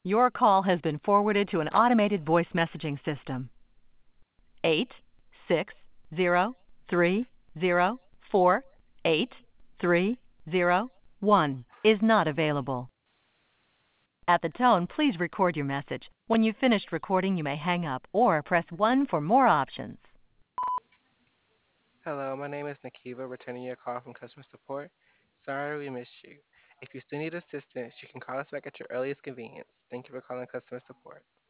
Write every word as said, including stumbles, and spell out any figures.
Your call has been forwarded to an automated voice messaging system. Eight six zero three zero four eight three zero one is not available. At the tone, please record your message. When you've finished recording, you may hang up or press one for more options. Hello, my name is Nakiva, returning your call from customer support. Sorry we missed you. If you still need assistance, you can call us back at your earliest convenience. Thank you for calling customer support.